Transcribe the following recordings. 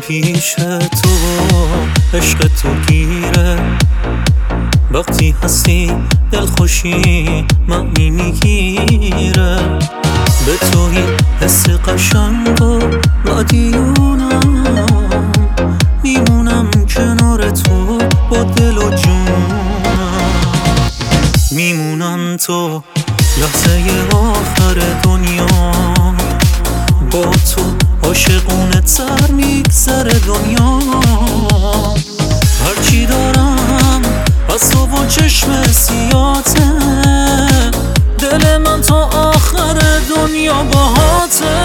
پیش تو عشق تو گیره، وقتی هستی دلخوشی معنی میگیره. به توی حس قشنگ و مدیونم، میمونم کنار تو با دل و جونم. میمونم تو لحظه آخر دنیا، با تو عاشقونه تر میگذره دنیا. هرچی دارم از تو و چشم سیاته، دل من تا آخر دنیا باهاته.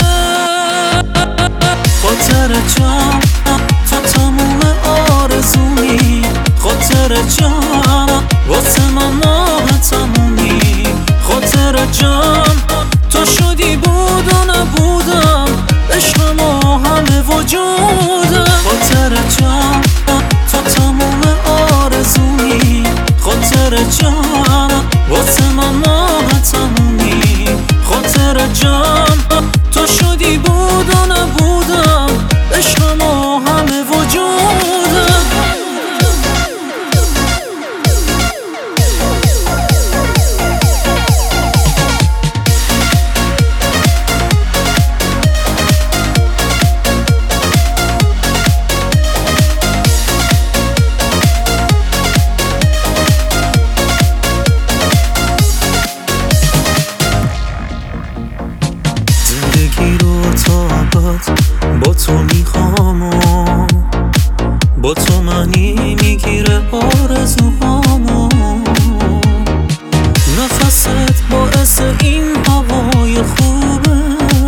خاطر جان تو تموم آرزومی، خاطر جان واسه من ماه تمومی. خاطر جان تو شدی بود و نبودم، عشق ما همه وجودم. خاطر جان تو تموم آرزومی، خاطر جان واسه من ماه تمومی. خاطر جان تو شدی بود و نبودم، عشق ما همه وجودم. زندگی رو تا ابد با تو میخوام و با تو معنی میگیره آرزوهامو. نفست باعث این هوای خوبه،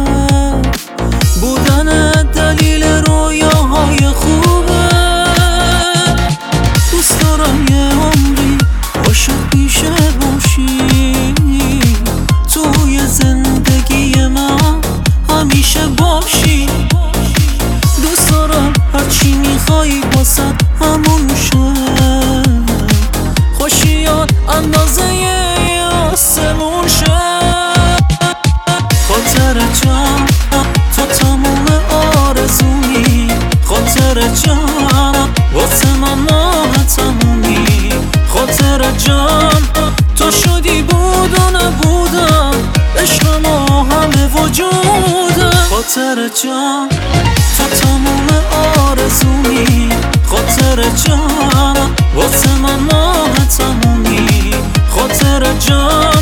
بودن دلیل رویاهای خوبه. دوست دارم یه عمری عاشق پیشه باشی، توی زندگی من همیشه باشی. دوست دارم هرچی میخوایی واسه همون شه، خوشیات اندازه یه آسمون شه. خاطر جان تو تموم آرزومی، خاطر جان واسه من ماه تمومی. خاطر جان تو شدی بود و نبودم، عشق ما همه وجودم. خاطر جان تو تموم آرزومی، خاطر جان واسه من ماه تمومی. خاطر جان